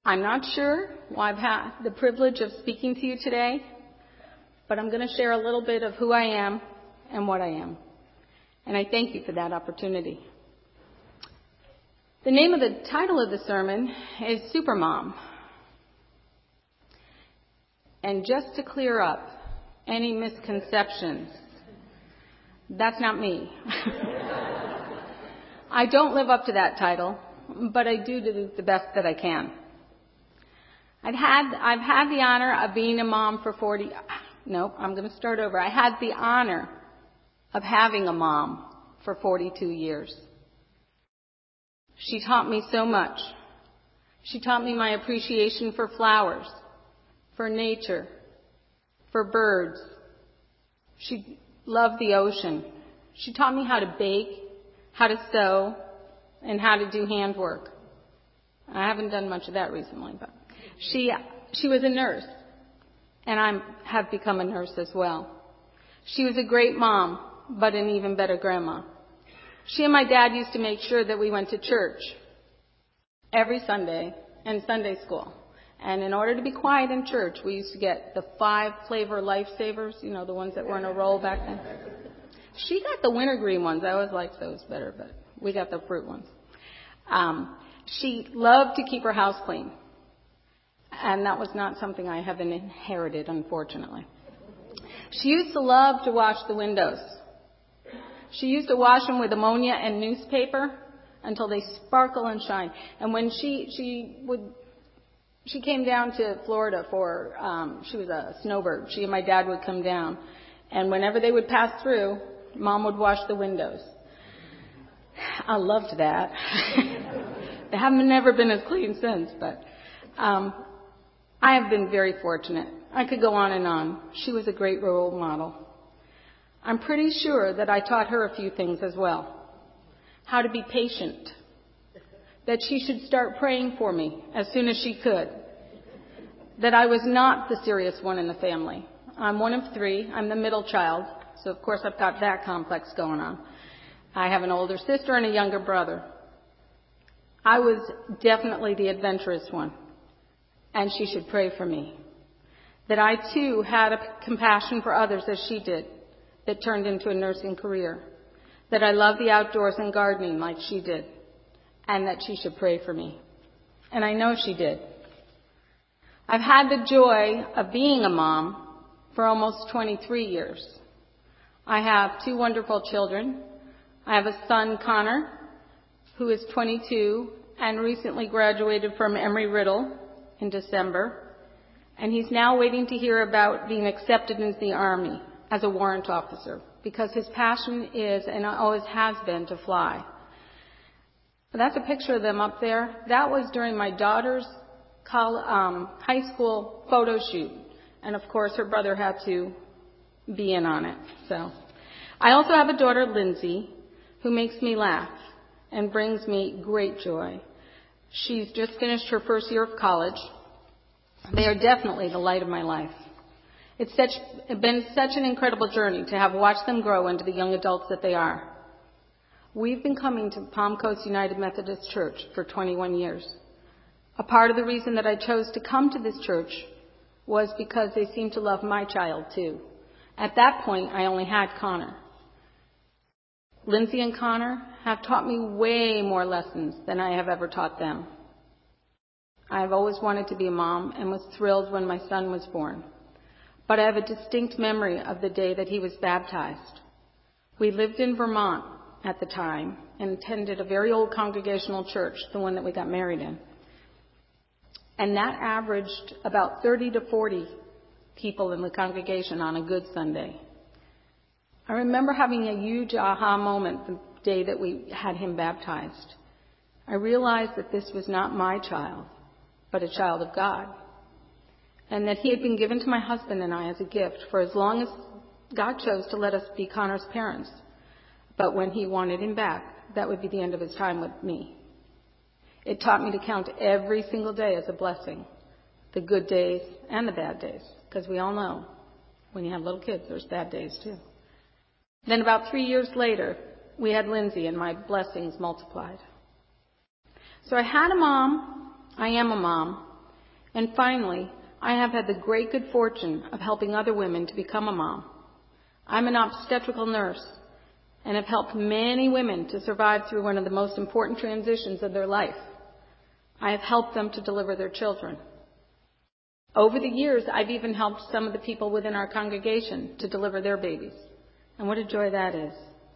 I'm not sure why I've had the privilege of speaking to you today, but I'm going to share a little bit of who I am and what I am. And I thank you for that opportunity. The name of the title of the sermon is Supermom. And just to clear up any misconceptions, that's not me. I don't live up to that title, but I do the best that I can. I've had the honor of being a mom for I'm going to start over. I had the honor of having a mom for 42 years. She taught me so much. She taught me my appreciation for flowers, for nature, for birds. She loved the ocean. She taught me how to bake, how to sew, and how to do handwork. I haven't done much of that recently, but she was a nurse, and I have become a nurse as well. She was a great mom, but an even better grandma. She and my dad used to make sure that we went to church every Sunday and Sunday school. And in order to be quiet in church, we used to get the 5-flavor Lifesavers, the ones that were in a roll back then. She got the wintergreen ones. I always liked those better, but we got the fruit ones. She loved to keep her house clean. And that was not something I have inherited, unfortunately. She used to love to wash the windows. She used to wash them with ammonia and newspaper until they sparkle and shine. And when she came down to Florida she was a snowbird. She and my dad would come down. And whenever they would pass through, Mom would wash the windows. I loved that. They haven't never been as clean since, but I have been very fortunate. I could go on and on. She was a great role model. I'm pretty sure that I taught her a few things as well. How to be patient. That she should start praying for me as soon as she could. That I was not the serious one in the family. I'm one of 3. I'm the middle child. So, of course, I've got that complex going on. I have an older sister and a younger brother. I was definitely the adventurous one. And she should pray for me. That I, too, had a compassion for others as she did. That turned into a nursing career. That I love the outdoors and gardening like she did. And that she should pray for me. And I know she did. I've had the joy of being a mom for almost 23 years. I have 2 wonderful children. I have a son, Connor, who is 22 and recently graduated from Embry-Riddle in December. And he's now waiting to hear about being accepted into the Army as a warrant officer because his passion is and always has been to fly. That's a picture of them up there. That was during my daughter's high school photo shoot. And, of course, her brother had to be in on it. So, I also have a daughter, Lindsay, who makes me laugh and brings me great joy. She's just finished her first year of college. They are definitely the light of my life. It's been such an incredible journey to have watched them grow into the young adults that they are. We've been coming to Palm Coast United Methodist Church for 21 years. A part of the reason that I chose to come to this church was because they seemed to love my child too. At that point, I only had Connor. Lindsay and Connor have taught me way more lessons than I have ever taught them. I have always wanted to be a mom and was thrilled when my son was born. But I have a distinct memory of the day that he was baptized. We lived in Vermont at the time and attended a very old congregational church, the one that we got married in. And that averaged about 30 to 40 people in the congregation on a good Sunday. I remember having a huge aha moment the day that we had him baptized. I realized that this was not my child, but a child of God. And that he had been given to my husband and I as a gift for as long as God chose to let us be Connor's parents. But when he wanted him back, that would be the end of his time with me. It taught me to count every single day as a blessing, the good days and the bad days, because we all know when you have little kids, there's bad days too. Then about 3 years later, we had Lindsay and my blessings multiplied. So I had a mom, I am a mom, And finally, I have had the great good fortune of helping other women to become a mom. I'm an obstetrical nurse and have helped many women to survive through one of the most important transitions of their life. I have helped them to deliver their children. Over the years, I've even helped some of the people within our congregation to deliver their babies. And what a joy that is.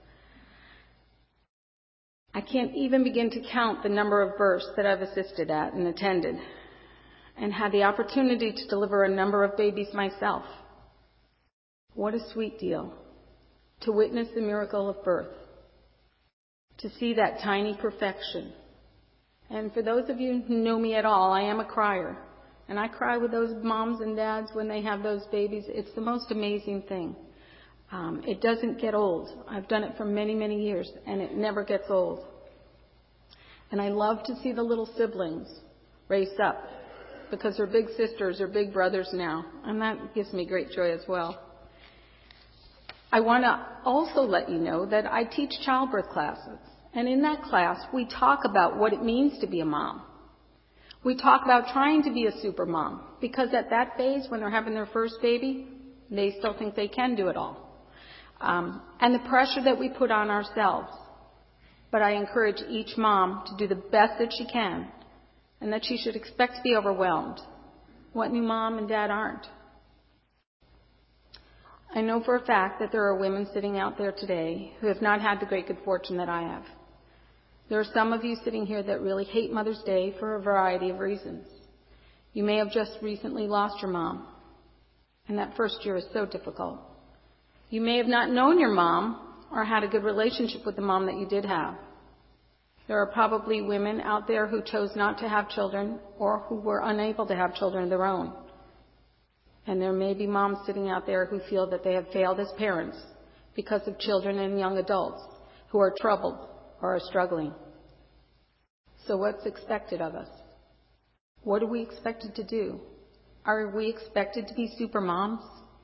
I can't even begin to count the number of births that I've assisted at and attended, and had the opportunity to deliver a number of babies myself. What a sweet deal to witness the miracle of birth, to see that tiny perfection. And for those of you who know me at all, I am a crier. And I cry with those moms and dads when they have those babies. It's the most amazing thing. It doesn't get old. I've done it for many, many years, and it never gets old. And I love to see the little siblings race up, because they're big sisters or big brothers now, and that gives me great joy as well. I want to also let you know that I teach childbirth classes, and in that class we talk about what it means to be a mom. We talk about trying to be a super mom, because at that phase when they're having their first baby, they still think they can do it all. And the pressure that we put on ourselves. But I encourage each mom to do the best that she can, and that she should expect to be overwhelmed. What new mom and dad aren't? I know for a fact that there are women sitting out there today who have not had the great good fortune that I have. There are some of you sitting here that really hate Mother's Day for a variety of reasons. You may have just recently lost your mom, and that first year is so difficult. You may have not known your mom or had a good relationship with the mom that you did have. There are probably women out there who chose not to have children or who were unable to have children of their own. And there may be moms sitting out there who feel that they have failed as parents because of children and young adults who are troubled or are struggling. So what's expected of us? What are we expected to do? Are we expected to be super moms?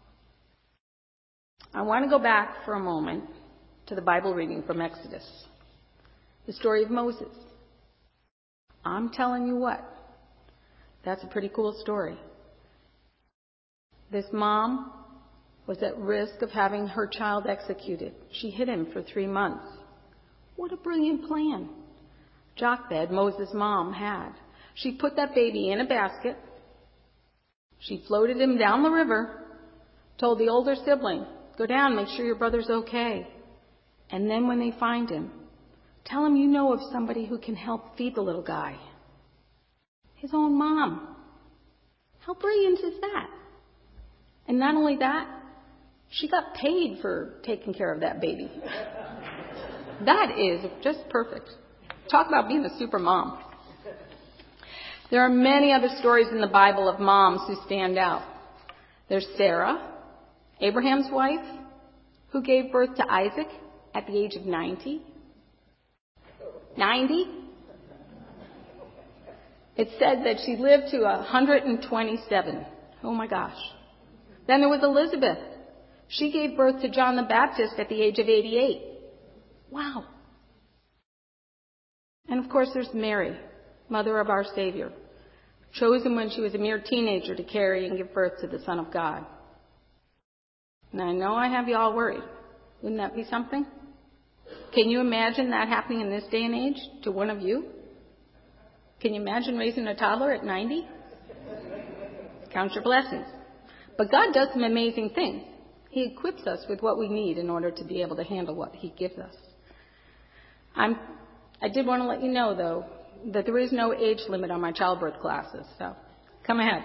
I want to go back for a moment to the Bible reading from Exodus, the story of Moses. I'm telling you what, that's a pretty cool story. This mom was at risk of having her child executed. She hid him for 3 months. What a brilliant plan Jochebed, Moses' mom, had. She put that baby in a basket. She floated him down the river, told the older sibling, go down, make sure your brother's okay. And then when they find him, tell him you know of somebody who can help feed the little guy. His own mom. How brilliant is that? And not only that, she got paid for taking care of that baby. That is just perfect. Talk about being a super mom. There are many other stories in the Bible of moms who stand out. There's Sarah, Abraham's wife, who gave birth to Isaac at the age of 90. 90? It said that she lived to 127. Oh my gosh. Then there was Elizabeth. She gave birth to John the Baptist at the age of 88. Wow. And of course there's Mary, mother of our Savior, chosen when she was a mere teenager to carry and give birth to the Son of God. And I know I have you all worried. Wouldn't that be something? Can you imagine that happening in this day and age to one of you? Can you imagine raising a toddler at 90? Count your blessings. But God does some amazing things. He equips us with what we need in order to be able to handle what He gives us. I did want to let you know, though, that there is no age limit on my childbirth classes, so come ahead.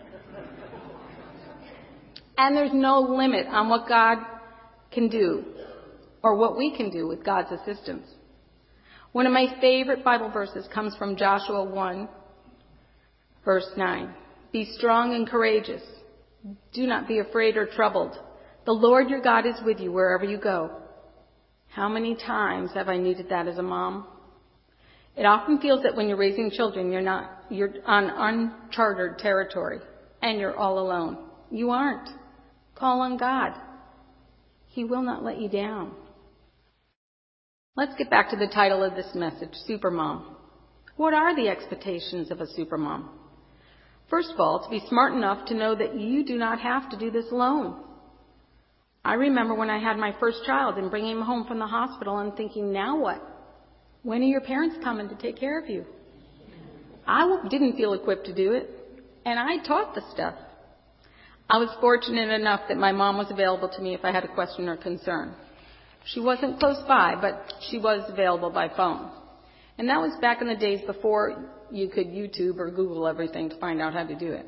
And there's no limit on what God can do or what we can do with God's assistance. One of my favorite Bible verses comes from Joshua 1, verse 9. Be strong and courageous. Do not be afraid or troubled. The Lord your God is with you wherever you go. How many times have I needed that as a mom? It often feels that when you're raising children, you're on uncharted territory and you're all alone. You aren't. Call on God. He will not let you down. Let's get back to the title of this message, Supermom. What are the expectations of a supermom? First of all, to be smart enough to know that you do not have to do this alone. I remember when I had my first child and bringing him home from the hospital and thinking, now what? When are your parents coming to take care of you? I didn't feel equipped to do it, and I taught the stuff. I was fortunate enough that my mom was available to me if I had a question or concern. She wasn't close by, but she was available by phone. And that was back in the days before you could YouTube or Google everything to find out how to do it.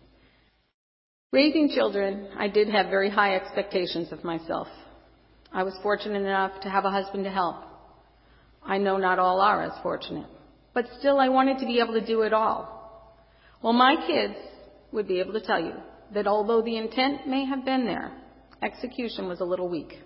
Raising children, I did have very high expectations of myself. I was fortunate enough to have a husband to help. I know not all are as fortunate, but still I wanted to be able to do it all. Well, my kids would be able to tell you that although the intent may have been there, execution was a little weak.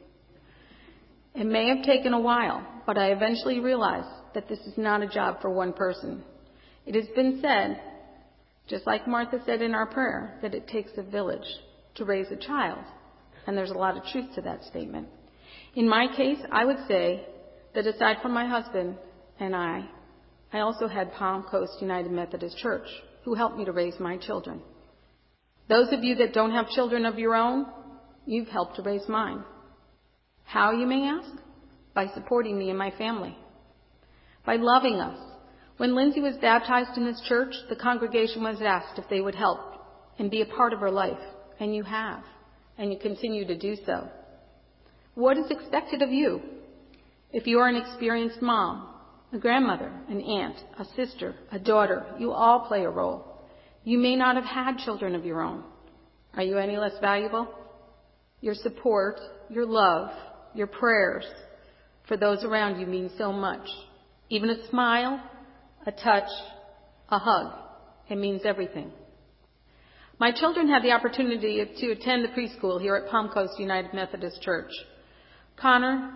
It may have taken a while, but I eventually realized that this is not a job for one person. It has been said, just like Martha said in our prayer, that it takes a village to raise a child. And there's a lot of truth to that statement. In my case, I would say that aside from my husband and I also had Palm Coast United Methodist Church, who helped me to raise my children. Those of you that don't have children of your own, you've helped to raise mine. How, you may ask? By supporting me and my family. By loving us. When Lindsay was baptized in this church, the congregation was asked if they would help and be a part of her life. And you have. And you continue to do so. What is expected of you? If you are an experienced mom, a grandmother, an aunt, a sister, a daughter, you all play a role. You may not have had children of your own. Are you any less valuable? Your support, your love, your prayers for those around you mean so much. Even a smile, a touch, a hug, it means everything. My children had the opportunity to attend the preschool here at Palm Coast United Methodist Church. Connor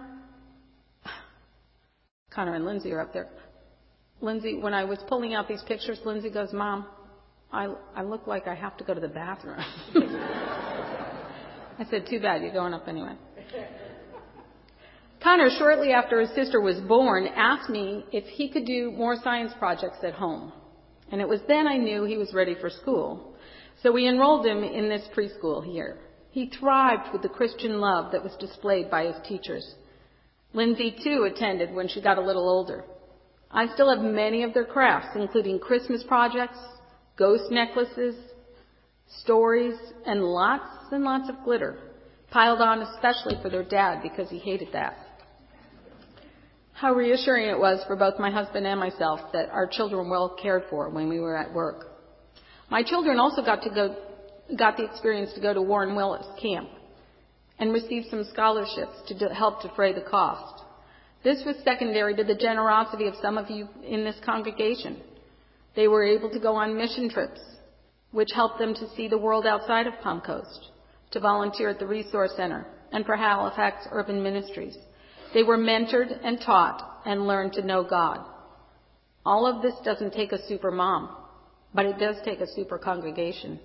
and Lindsay are up there. Lindsay, when I was pulling out these pictures, Lindsay goes, Mom, I look like I have to go to the bathroom. I said, too bad, you're going up anyway. Connor, shortly after his sister was born, asked me if he could do more science projects at home. And it was then I knew he was ready for school. So we enrolled him in this preschool here. He thrived with the Christian love that was displayed by his teachers. Lindsay, too, attended when she got a little older. I still have many of their crafts, including Christmas projects, ghost necklaces, stories, and lots of glitter, piled on especially for their dad because he hated that. How reassuring it was for both my husband and myself that our children were well cared for when we were at work. My children also got the experience to go to Warren Willis Camp and receive some scholarships to help defray the cost. This was secondary to the generosity of some of you in this congregation. They were able to go on mission trips, which helped them to see the world outside of Palm Coast, to volunteer at the Resource Center and for Halifax Urban Ministries. They were mentored and taught and learned to know God. All of this doesn't take a super mom, but it does take a super congregation.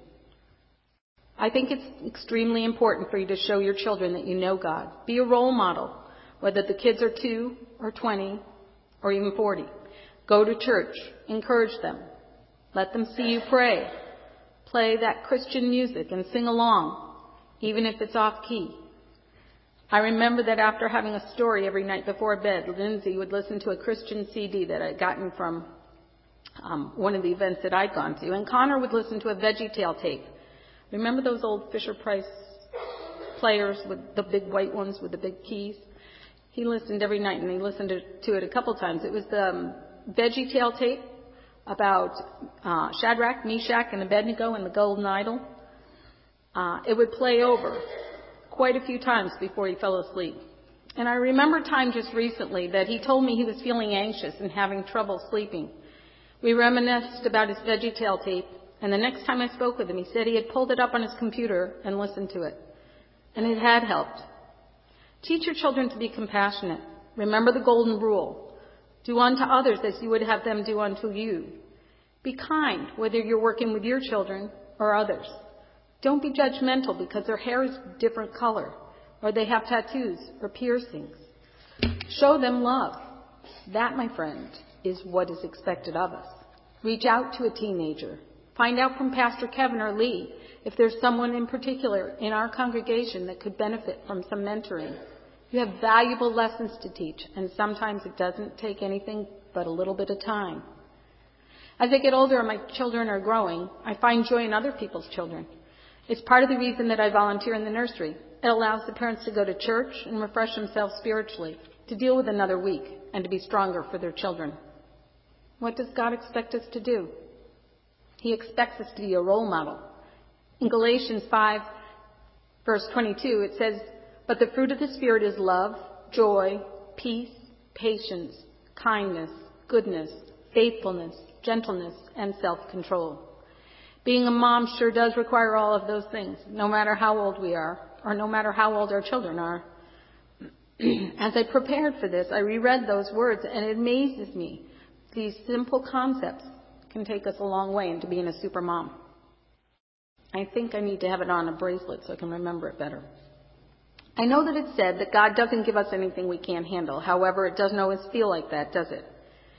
I think it's extremely important for you to show your children that you know God. Be a role model, whether the kids are 2 or 20 or even 40. Go to church. Encourage them. Let them see you pray. Play that Christian music and sing along, even if it's off key. I remember that after having a story every night before bed, Lindsay would listen to a Christian CD that I'd gotten from one of the events that I'd gone to, and Connor would listen to a VeggieTale tape. Remember those old Fisher-Price players with the big white ones with the big keys? He listened every night, and he listened to it a couple times. It was the VeggieTale tape about Shadrach, Meshach, and Abednego and the golden idol. It would play over quite a few times before he fell asleep. And I remember time just recently that he told me he was feeling anxious and having trouble sleeping. We reminisced about his VeggieTale tape, and the next time I spoke with him, he said he had pulled it up on his computer and listened to it. And it had helped. Teach your children to be compassionate. Remember the golden rule. Do unto others as you would have them do unto you. Be kind, whether you're working with your children or others. Don't be judgmental because their hair is a different color, or they have tattoos or piercings. Show them love. That, my friend, is what is expected of us. Reach out to a teenager. Find out from Pastor Kevin or Lee if there's someone in particular in our congregation that could benefit from some mentoring. You have valuable lessons to teach, and sometimes it doesn't take anything but a little bit of time. As I get older and my children are growing, I find joy in other people's children. It's part of the reason that I volunteer in the nursery. It allows the parents to go to church and refresh themselves spiritually, to deal with another week, and to be stronger for their children. What does God expect us to do? He expects us to be a role model. In Galatians 5, verse 22, it says, "But the fruit of the Spirit is love, joy, peace, patience, kindness, goodness, faithfulness, gentleness, and self-control." Being a mom sure does require all of those things, no matter how old we are, or no matter how old our children are. As I prepared for this, I reread those words, and it amazes me. These simple concepts can take us a long way into being a super mom. I think I need to have it on a bracelet so I can remember it better. I know that it's said that God doesn't give us anything we can't handle. However, it doesn't always feel like that, does it?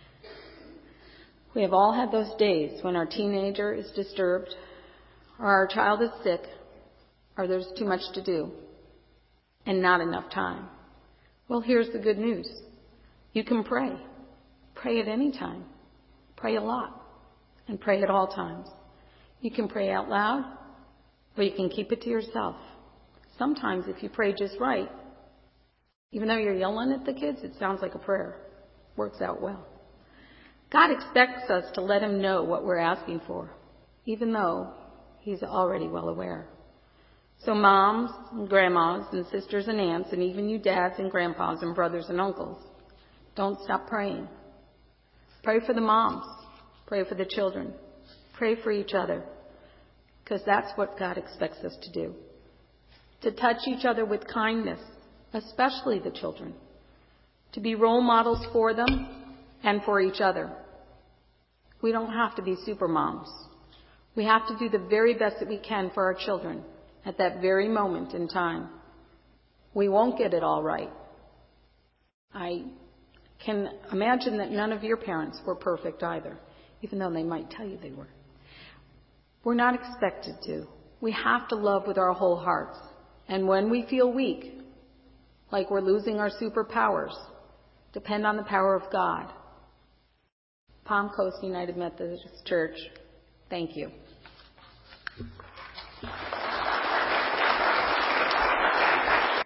We have all had those days when our teenager is disturbed, or our child is sick, or there's too much to do, and not enough time. Well, here's the good news. You can pray. Pray at any time. Pray a lot. And pray at all times. You can pray out loud, or you can keep it to yourself. Sometimes if you pray just right, even though you're yelling at the kids, it sounds like a prayer. Works out well. God expects us to let Him know what we're asking for, even though He's already well aware. So moms and grandmas and sisters and aunts and even you dads and grandpas and brothers and uncles, don't stop praying. Pray for the moms. Pray for the children. Pray for each other, because that's what God expects us to do. To touch each other with kindness, especially the children. To be role models for them and for each other. We don't have to be super moms. We have to do the very best that we can for our children at that very moment in time. We won't get it all right. I can imagine that none of your parents were perfect either, even though they might tell you they were. We're not expected to. We have to love with our whole hearts. And when we feel weak, like we're losing our superpowers, depend on the power of God. Palm Coast United Methodist Church, thank you.